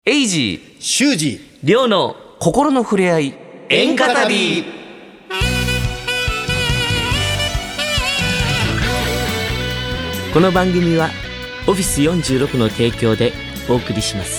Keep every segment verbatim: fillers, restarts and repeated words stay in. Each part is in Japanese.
エイジー修二リョウの心の触れ合い演歌旅。この番組はオフィスよんじゅうろくの提供でお送りします。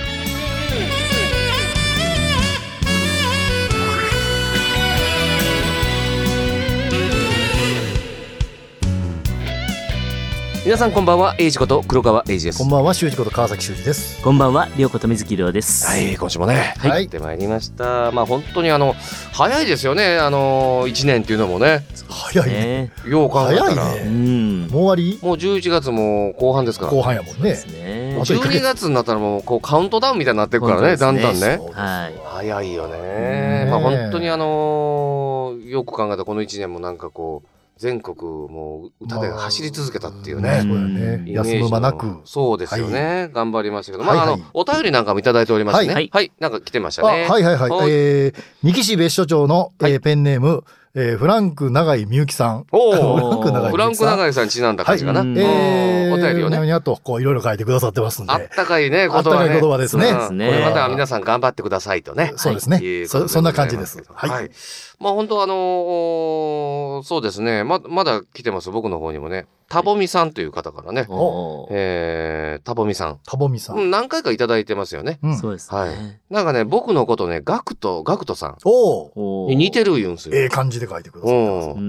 皆さんこんばんは。エイジこと黒川エイジです。 こんばんは。修二こと川崎修二です。 こんばんは。リョウこと水木亮です。 はい、今週もね、 はい、 やってまいりました。まあ本当にあの早いですよね。あのいちねんっていうのもね。 早いね。 よう考えたら、 早いね。 うん、 もう終わり？ もうじゅういちがつも後半ですから。 後半やもんね。 ね、 じゅうにがつになったらもうこうカウントダウンみたいになっていくからね、だんだんね。 はい。 早いよね。まあ本当にあのよく考えたこのいちねんもなんかこう。全国もう歌で走り続けたっていうね、 まあ、そうだね、休む間なく。 そうですよね、はい、頑張りましたけど、まあ、 はいはい、 あのお便りなんかもいただいておりましてね、はい、はい、なんか来てましたね。 はいはいはい、えー、三木市別所町の、えーはい、ペンネーム、えー、フランク永井みゆきさん。 おフランク永井フランク永井さんにちなんだ感じかな、はい、 えー、 お便りをねにゃにゃとこういろいろ書いてくださってますんで、 あったかいね言葉ね、 あったかい言葉ですね、 うん、これまた皆さん頑張ってくださいとね、 そうですね、はい、そ, そんな感じです。はい、 はい、まあ本当あのー、そうですね、 ま, まだ来てます。僕の方にもね、タボミさんという方からね、えー、タボミさんタボミさん、 うん、何回かいただいてますよね、 うん、そうですね、 はい、なんかね僕のことねガクトガクトさんおに似てる言うんですよ。 ええー、漢字で書いてくださってます。 うん、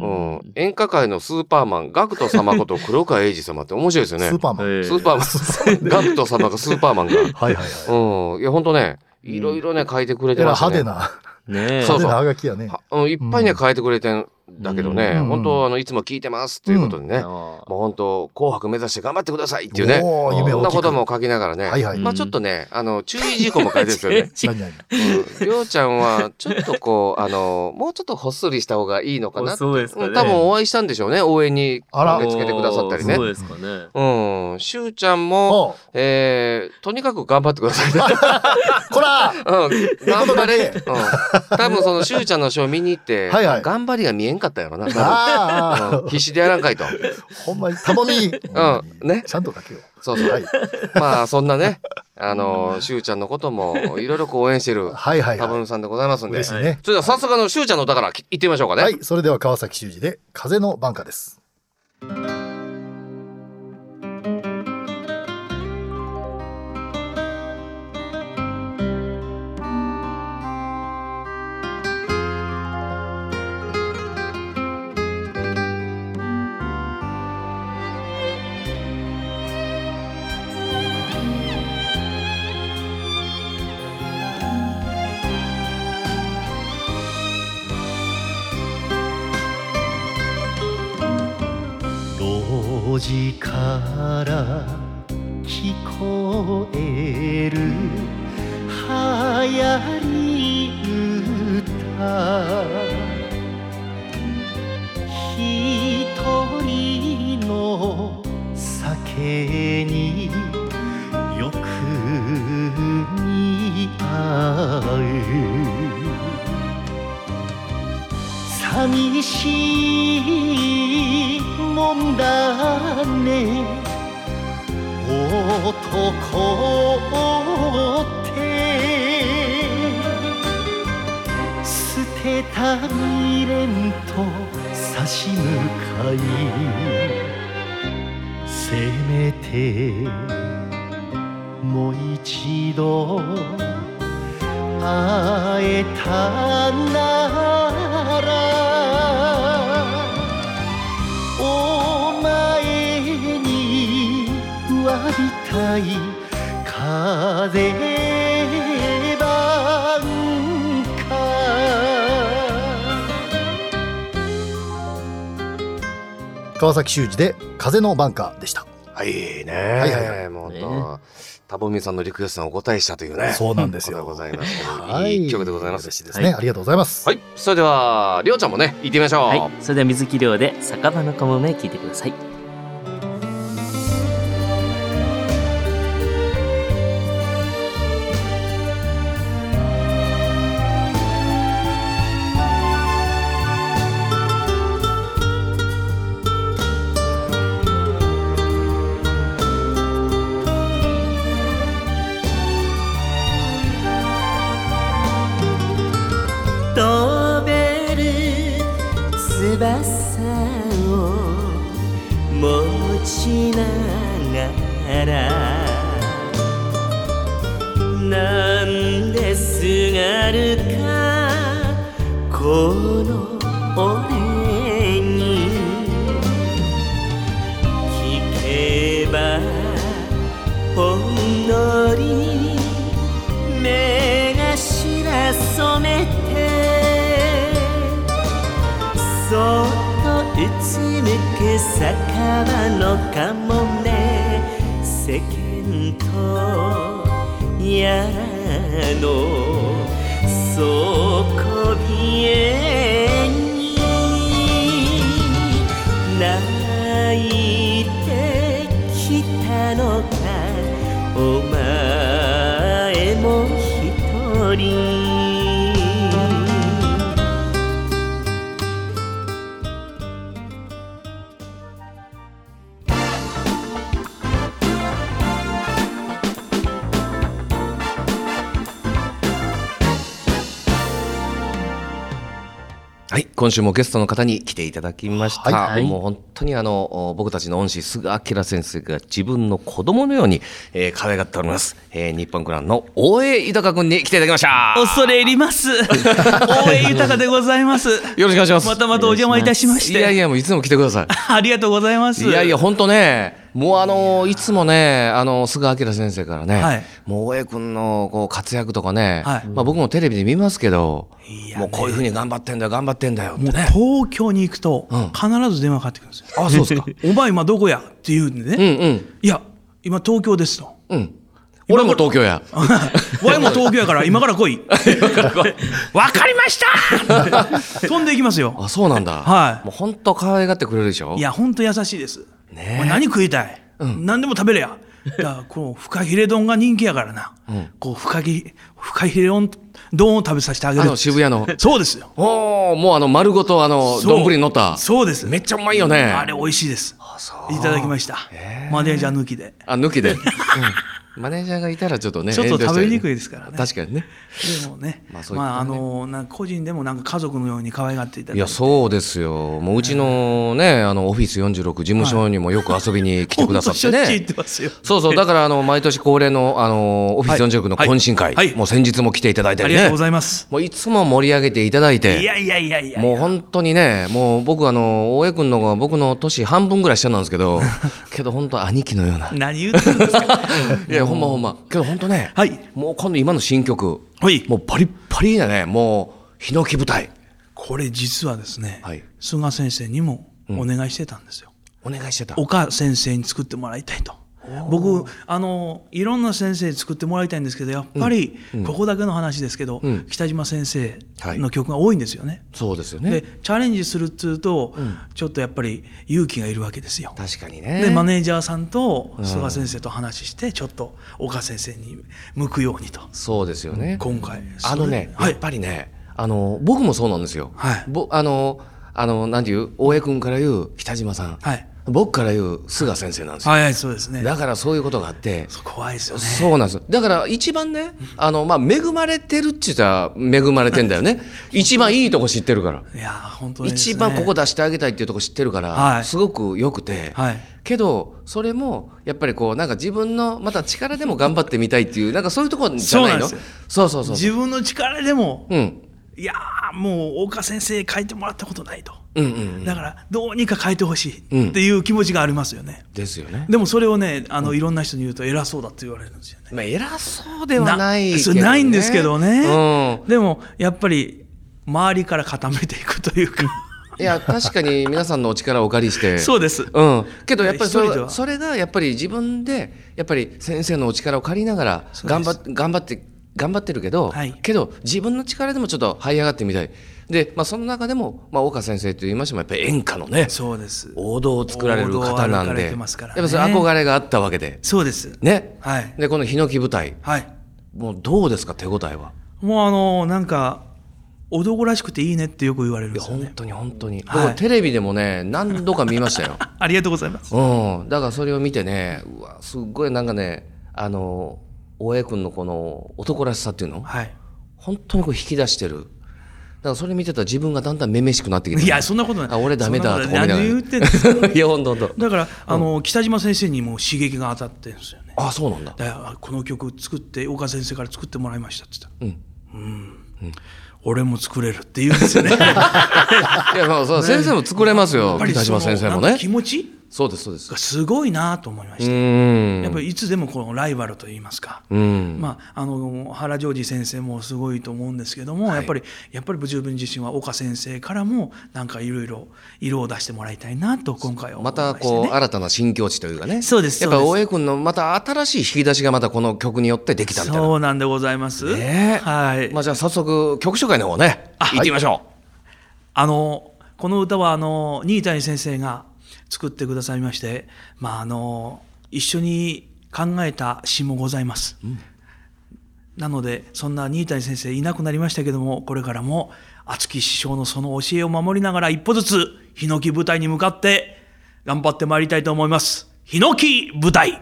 うん、演歌界のスーパーマンガクト様こと黒川英二様って面白いですよね。 スーパーマン、 スーパーマンガクト様がスーパーマンがはいはいはい、 うん、いや本当ねいろいろね書いてくれてましたね。 派手なね、そうそう、 はがきやね、 うん、いっぱいね書いてくれてんだけどね、うん、本当あのいつも聞いてますっていうことでね、うん、もう本当紅白目指して頑張ってくださいっていうね、そんなことも書きながらね、はいはい、まあちょっとねあの注意事項も書いてるんですよね。うん、りょうちゃんはちょっとこうあのもうちょっとほっそりした方がいいのかなって、そうですかね、多分お会いしたんでしょうね、応援に駆けつけてくださったりね。 そうですかね。 うん、しゅうちゃんも、えー、とにかく頑張ってくださいね。 こら、 うん、頑張れ。うん、多分そのしゅうちゃんのショー見に行って、はいはい、頑張りが見えんかったやろな。あ、うん、必死でやらんかいと。 ほんまにたまに、 うん、ね、 ちゃんと書けよ。 そうそう。はい、まあそんなね、あのしゅうちゃんのこともいろいろ応援してるタブンさんでございますんで、 嬉しいね。 それでは早速あのしゅうちゃんの歌から行ってみましょうかね。 はい、それでは川崎修二で風の挽歌です。路地から聞こえる流行り歌、一人の酒によく似合う寂しいもんだね男って捨てた未練と差し向かいせめてもう一度会えたならお前に詫びたい風挽歌。川崎修二で風の挽歌でした。 はいね、はいはいはい、もう、ね、タボミさんのリクエストにお答えしたというね。 そうなんですよ。 ございます。はい、いい一曲でございます。 嬉しいですね、はい。ありがとうございます。 はい、それではりょうちゃんもね行ってみましょう。 はい、それでは水木亮で酒場のかもめ聞いてください。 しながらなんですがるかこの俺に聞けばほんのり目頭染めてそっとうつむく酒場のかもめ世間とやの底冷えに泣いてきたのかお前も一人はい、今週もゲストの方に来ていただきました。 はいはい、 もう本当にあの僕たちの恩師菅明先生が自分の子供のように、えー、可愛がっております、えー、日本クランの大江豊君に来ていただきました。 恐れ入ります大江豊でございます。 よろしくお願いします。 またまたお邪魔いたしまして。 いやいやもういつでも来てくださいありがとうございます。 いやいや本当ねもうあのいつもねあの菅明先生からね、はい、もう大江君のこう活躍とかね、はい、まあ、僕もテレビで見ますけど、ね、もうこういうふうに頑張ってんだよ頑張ってんだよってね、 もう東京に行くと必ず電話かかってくるんですよ、 うん、あそうですかお前今どこやって言うんでね、うんうん、いや今東京ですと、うん、 俺も東京や俺も東京やから今から来いわかりました飛んでいきますよ。 あそうなんだ、はい、もう本当可愛がってくれるでしょ。 いや本当優しいです、ね、お前何食いたい、うん、何でも食べれやだからこうフカヒレ丼が人気やからな、うん、こうフカヒフカヒレ丼を食べさせてあげる。 あの渋谷のそうですよ。 おもうあの丸ごとあの丼に乗った。 そうです。 めっちゃうまいよね。 あれ美味しいです。いただきました。マネージャー抜きで。 あ抜きで、うんマネージャーがいたらちょっとねちょっと食べにくいですからね。 確かにね。 でもね、まあそういったね、まああのなんか個人でもなんか家族のように可愛がっていただいて。 いやそうですよ。もううちのねあのオフィスよんじゅうろく事務所にもよく遊びに来てくださってね。 はい、しょっちゅう行ってますよ。 そうそうだからあの毎年恒例のあのオフィスよんじゅうろくの懇親会、はいはい、もう先日も来ていただいてね。 ありがとうございます。 もういつも盛り上げていただいて。 いやいやいやいや。 もう本当にねもう僕あの大江君のが僕の年半分ぐらい下なんですけどけど本当兄貴のような。 何言ってるんですか。 いやほんまほんまけど本当ね、 はい、 もう今度今の新曲、 はい、 もうパリッパリだねもうヒノキ舞台。 これ実はですね、はい、菅先生にもお願いしてたんですよ、 うん、お願いしてた。 岡先生に作ってもらいたいと。僕あのいろんな先生に作ってもらいたいんですけどやっぱり、うん、ここだけの話ですけど、うん、北島先生の曲が多いんですよね、はい、 そうですよね。 でチャレンジするっつうと、うん、ちょっとやっぱり勇気がいるわけですよ。 確かにね。 でマネージャーさんと菅先生と話してちょっと岡先生に向くようにと。 そうですよね。 今回あのね、はい、やっぱりねあの僕もそうなんですよ、はい、ぼあのあのなんていう大江君から言う北島さん、はい、僕から言う菅先生なんですよ。 はい、そうですね。 だからそういうことがあって、 怖いですよね。 そうなんです。だから一番ね、あのまあ恵まれてるって言ったら恵まれてんだよね。一番いいとこ知ってるから。 いや本当に、ね、 一番ここ出してあげたいっていうとこ知ってるから、はい、すごく良くて。はい。けどそれもやっぱりこうなんか自分のまた力でも頑張ってみたいっていうなんかそういうところじゃないの。そうそうそうそう。 自分の力でも。うん。いやもう岡先生書いてもらったことないと、うんうんうん、だからどうにか書いてほしいっていう気持ちがありますよね、 うん、ですよね。 でもそれをねあの、うん、いろんな人に言うと偉そうだって言われるんですよね、 まあ、偉そうではないけどね。 な、ないんですけどね、うん、でもやっぱり周りから固めていくというかいや確かに皆さんのお力をお借りしてそうです、 うん、けどやっぱりそれ、それがやっぱり自分でやっぱり先生のお力を借りながら頑張っ頑張って頑張ってるけど、はい、けど自分の力でもちょっと這い上がってみたいで、まあ、その中でも、まあ、岡先生といいましてもやっぱり演歌のねそうです王道を作られる方なんで、ね、やっぱそれ憧れがあったわけでそうですね、 はい、 でこのヒノキ舞台、はい、もうどうですか手応えは。 もうあのなんか男らしくていいねってよく言われるんですよね。いや本当に本当に、はい、僕テレビでもね何度か見ましたよありがとうございます、 うん、だからそれを見てねうわすっごいなんかねあの大江君のこの男らしさっていうの、はい、本当にこう引き出してるからそれ見てたら自分がだんだんめめしくなってきて、 いやそんなことない。 あ俺ダメだと思いながら、 何言ってんですか。 いや本当本当。 だからあの、うん、北島先生にも刺激が当たってるんですよね。 あそうなんだ。 だからこの曲作って岡先生から作ってもらいましたって言ったら、うんうんうん、俺も作れるって言うんですよね。いやまあそ先生も作れますよ、北島先生もね。 気持ちそうですそうです。 すごいなと思いました。やっぱりいつでもこのライバルといいますか、まああの原ジョージ先生もすごいと思うんですけども、はい、やっぱりやっぱり自分自身は岡先生からもなんかいろいろ色を出してもらいたいなと今回は思いましたね。 またこう新たな新境地というかね。 そうです。 やっぱ大江君のまた新しい引き出しがまたこの曲によってできたみたいな。 そうなんでございます。 ね、はい。まあじゃあ早速曲紹介の方ね行ってみましょう。はい、 あのこの歌はあの新谷先生が作ってくださいまして、まあ、あの一緒に考えた詩もございます、うん、なのでそんな新谷先生いなくなりましたけども、これからも厚木師匠のその教えを守りながら一歩ずつヒノキ舞台に向かって頑張ってまいりたいと思います。ヒノキ舞台。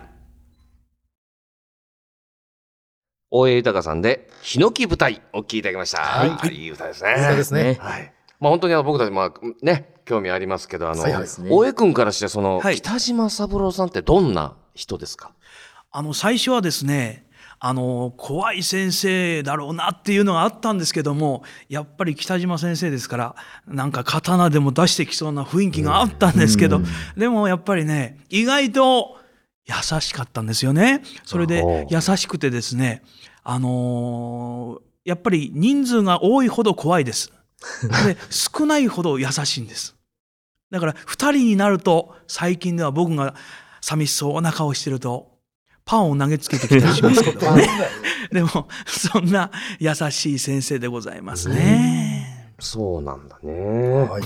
大江豊さんでヒノキ舞台お聴きいただきました。はい、はい、いい歌ですね。いい歌ですね。はい。まあ本当にあの僕たちまあね興味ありますけど、あの、はいはい、大江君からしてその、はい、北島三郎さんってどんな人ですか？ あの最初はですね、あの怖い先生だろうなっていうのがあったんですけども、やっぱり北島先生ですからなんか刀でも出してきそうな雰囲気があったんですけど、でもやっぱりね意外と優しかったんですよね。それで優しくてですね、あのー、やっぱり人数が多いほど怖いです。で少ないほど優しいんです。だからふたりになると、最近では僕が寂しそうな顔してるとパンを投げつけてきたりしますけどね。でもそんな優しい先生でございますね。 そうなんだね。はい、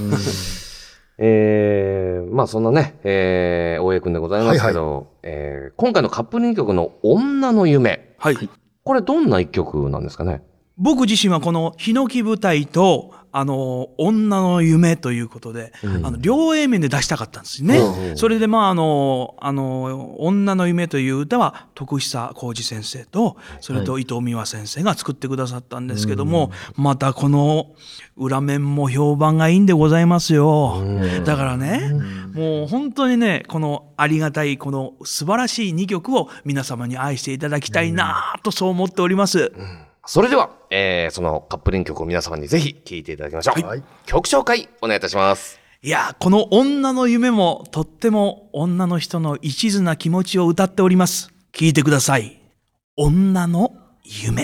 えー、まあそんなね、えー、大江君でございますけど、はいはい、えー、今回のカップリング曲の女の夢、はい、これどんな一曲なんですかね？ 僕自身はこのヒノキ舞台とあの女の夢ということで、うん、あの両 A 面で出したかったんですね。うん、それでまああのあの女の夢という歌は徳久浩二先生とそれと伊藤美和先生が作ってくださったんですけども、はい、またこの裏面も評判がいいんでございますよ。うん、だからね、うん、もう本当にねこのありがたいこの素晴らしいにきょくを皆様に愛していただきたいなとそう思っております。うん、 それでは、えー、そのカップリング曲を皆様にぜひ聴いていただきましょう。はい、曲紹介お願いいたします。 いや、この女の夢もとっても女の人の一途な気持ちを歌っております。聴いてください。女の夢。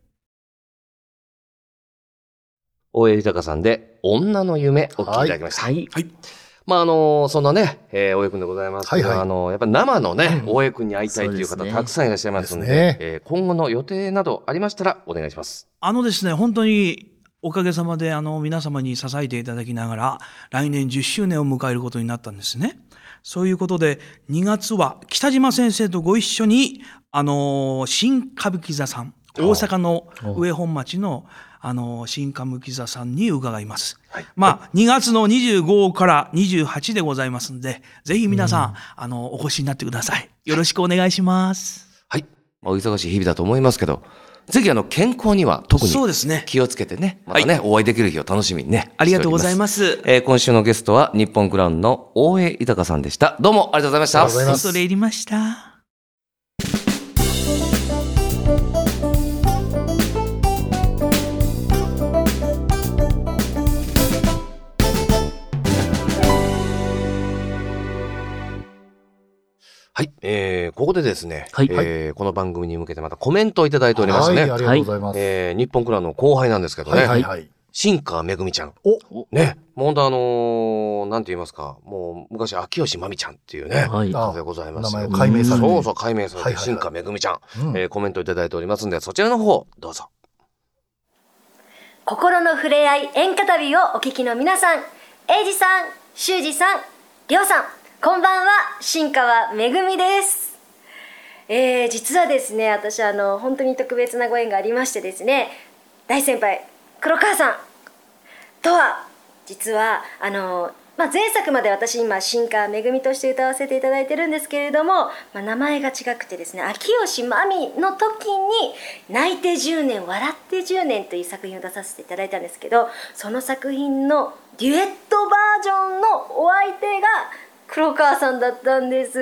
大江豊さんで女の夢お聴きいただきました。はい。はい、まああのそんなね、えー、大江くんでございますけど、はいはい、あのやっぱり生のね、うん、大江くんに会いたいという方、ね、たくさんいらっしゃいますので、ねえー、今後の予定などありましたらお願いします。 あのですね、本当におかげさまであの皆様に支えていただきながら来年じゅっしゅうねんを迎えることになったんですね。そういうことでにがつは北島先生とご一緒にあの新歌舞伎座さん、大阪の上本町のあの新歌舞伎座さんに伺います。はい、まあにがつのにじゅうごからにじゅうはちでございますので、ぜひ皆さん、うん、あのお越しになってください。よろしくお願いします。 はい。まあ、お忙しい日々だと思いますけど、ぜひあの健康には特に気をつけてね、またね、はい、お会いできる日を楽しみにね。 ありがとうございます。 えー、今週のゲストは日本クラウンの大江豊さんでした。どうもありがとうございました。 ありがとうございます。恐れ入りました。 はい、えー、ここでですね、はいえー、この番組に向けてまたコメントをいただいておりますね。はい、ありがとうございます。えー、日本クラウンの後輩なんですけどね。はいはいはい。新川めぐみちゃん。おね。もう本当あのー、なんて言いますか、もう昔、秋吉まみちゃんっていうね、はい、方でございます。名前解明されて。そうそう、解明されて、新川めぐみちゃん、うん、えー、コメントいただいておりますんで、そちらの方、どうぞ。 心の触れ合い演歌旅をお聞きの皆さん、英二さん、修二さん、りょうさん、こんばんは、新川めぐみです。えー、実はですね、私あの本当に特別なご縁がありましてですね、大先輩黒川さんとは実はあのまあ、前作まで私今新川めぐみとして歌わせていただいてるんですけれども、まあ、名前が違くてですね、秋吉真美の時に泣いてじゅうねん笑ってじゅうねんという作品を出させていただいたんですけど、その作品のデュエットバージョンのお相手が黒川さんだったんです。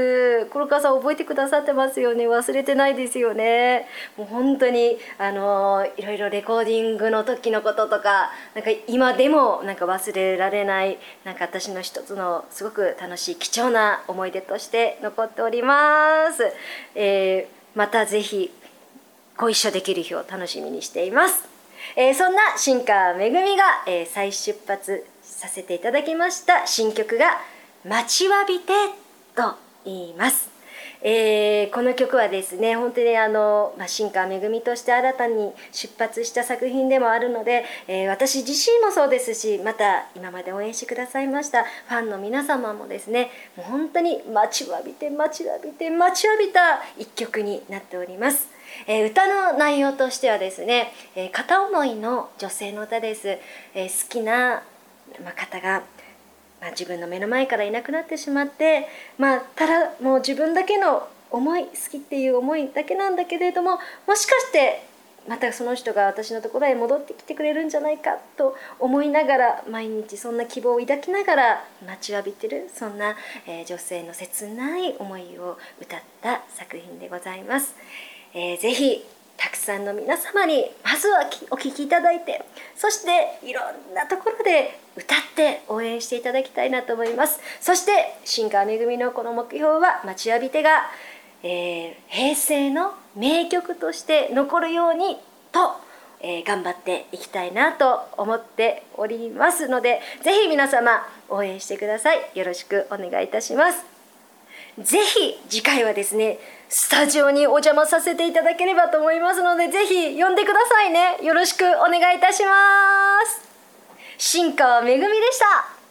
黒川さん覚えてくださってますよね。忘れてないですよね。もう本当にあのいろいろレコーディングの時のこととか、なんか今でもなんか忘れられない、なんか私の一つのすごく楽しい貴重な思い出として残っております。えー、またぜひご一緒できる日を楽しみにしています。えー、そんな新川めぐみが、えー、再出発させていただきました新曲が待ちわびてと言います。えー、この曲はですね、本当にあの、まあ、新川めぐみとして新たに出発した作品でもあるので、えー、私自身もそうですし、また今まで応援してくださいましたファンの皆様もですね、もう本当に待ちわびて待ちわびて待ちわびた一曲になっております。えー、歌の内容としてはですね、えー、片思いの女性の歌です。えー、好きな、まあ、方がまあ、自分の目の前からいなくなってしまって、まあ、ただもう自分だけの思い、好きっていう思いだけなんだけれども、もしかしてまたその人が私のところへ戻ってきてくれるんじゃないかと思いながら、毎日そんな希望を抱きながら待ちわびてる、そんな、えー、女性の切ない思いを歌った作品でございます。えー、ぜひたくさんの皆様にまずはお聴きいただいて、そしていろんなところで歌って応援していただきたいなと思います。そして新川めぐみのこの目標は待ちわびてが、えー、平成の名曲として残るようにと、えー、頑張っていきたいなと思っておりますので、ぜひ皆様応援してください。よろしくお願いいたします。ぜひ次回はですね、スタジオにお邪魔させていただければと思いますので、ぜひ呼んでくださいね。よろしくお願いいたします。新川めぐみでした。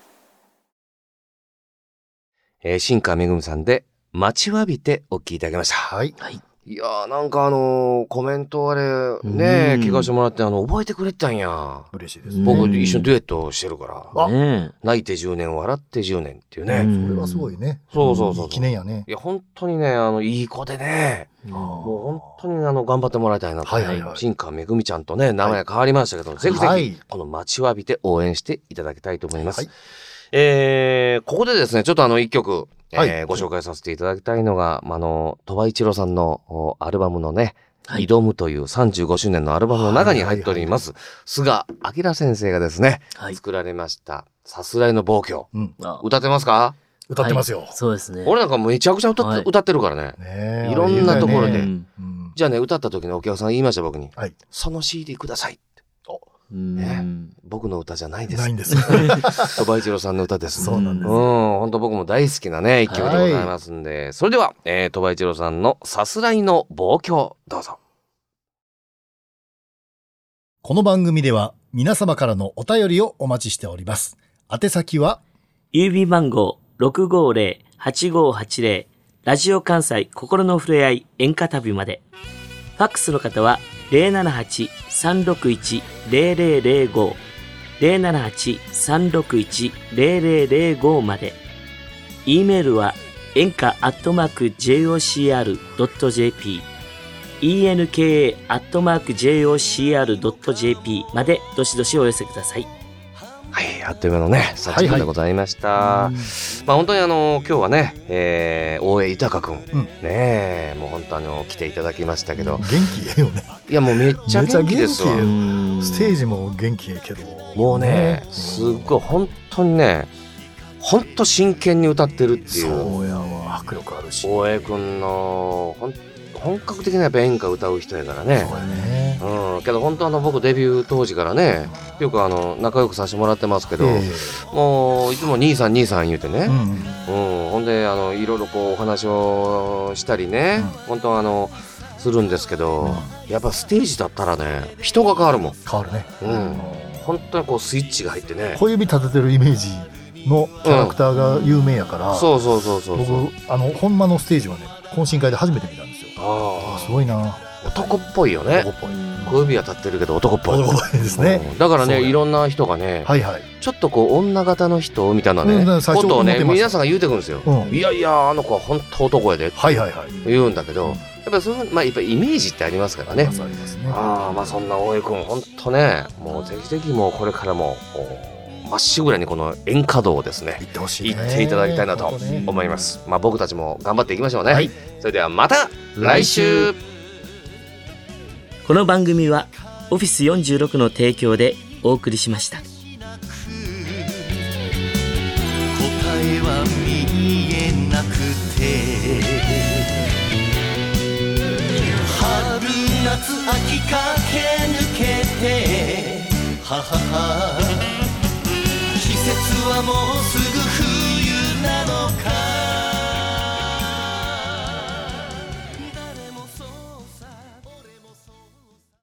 えー、新川めぐみさんで待ちわびてお聞きいただきました。 はい。はい。 いやーなんかあのー、コメントあれね聞かせてもらってあの覚えてくれてたんや。 嬉しいですね。 僕一緒にデュエットしてるから。 あ、ね、 泣いてじゅうねん笑ってじゅうねんっていうね。 それはすごいね。 そうそうそう。 記念やね。 いや本当にねあのいい子でね。もう本当にあの頑張ってもらいたいなと。はいはいはい。新川めぐみちゃんとね名前変わりましたけど、はい、ぜひぜひこの待ちわびて応援していただきたいと思います。はい、えー、ここでですねちょっとあの一曲。はい、えー、ご紹介させていただきたいのが、あの、鳥羽一郎さんのアルバムのね、はい、挑むというさんじゅうごしゅうねんのアルバムの中に入っております、菅明先生がですね、はい、作られました、さすらいの望郷、うん。歌ってますか？ 歌ってますよ。はい、 そうですね。 俺なんかめちゃくちゃ歌って、はい、歌ってるからね。ねいろんなところで、ねうん。じゃあね、歌った時のお客さん言いました僕に、はい、その シーディー ください。ね、僕の歌じゃないです。 ないんです。 鳥羽一郎さんの歌です。 そうなんです。 うん、本当僕も大好きなね一曲でございますんで、はい、それでは、えー、鳥羽一郎さんのさすらいの望郷どうぞ。 この番組では皆様からのお便りをお待ちしております。宛先は郵便番号 ろくごーぜろ はちごーはちぜろ ラジオ関西心のふれあい演歌旅まで。ファックスの方はゼロななはち さんろくいち ゼロゼロゼロご ゼロななはち さんろくいち ゼロゼロゼロごまで。e メールは演歌アットマーク ジェイオーシーアールドットジェーピー エンカ アットマーク ジェイオーシーアールドットジェーピー までどしどしお寄せください。 はい、あっという間のね、さんじゅっぷんでございました。はいはい、まあ本当にあの今日はね、えー、大江豊くん、うん、ねもう本当あの来ていただきましたけど、 元気ええよね。 いやもうめっちゃ元気ですわ。 ステージも元気ええけど、 もうね、すっごい本当にね、本当真剣に歌ってるっていう。 そうやわ、迫力あるし。 大江くんの本本格的なやっぱ演歌歌う人やからね。 そうやね。 うん、けど本当あの僕デビュー当時からねよくあの仲良くさせてもらってますけど、えー、もういつも兄さん兄さん言うてね、うんうんうん、ほんであのいろいろこうお話をしたりね、うん、本当あのするんですけど、うん、やっぱステージだったらね人が変わるもん。 変わるね、 うん、本当にこうスイッチが入ってね小指立ててるイメージのキャラクターが有名やから、 うん、そうそうそうそう僕あの本間のステージはね懇親会で初めて見たんですよ。ああすごいな。 男っぽいよね。 男っぽい。 小指は立ってるけど男っぽい。 男っぽいですね、 うん、だからねいろんな人がね、はいはい、ちょっとこう女型の人みたいなね、うん、ことをね皆さんが言うてくるんですよ、うん、いやいやあの子は本当男やでって言うんだけど、はいはいはい、やっぱりその、まあ、やっぱりイメージってありますからね。ありますね。あまあそんな大江君本当ねもうぜひぜひもうこれからもまっしぐらにこの演歌道をですね行ってほしいね、行っていただきたいなと思います、ね、まあ僕たちも頑張っていきましょうね、はい、それではまた来週。 この番組はオフィスよんじゅうろくの提供でお送りしました。答えは見えなくて春夏秋駆け抜けてははは季節はもうすぐ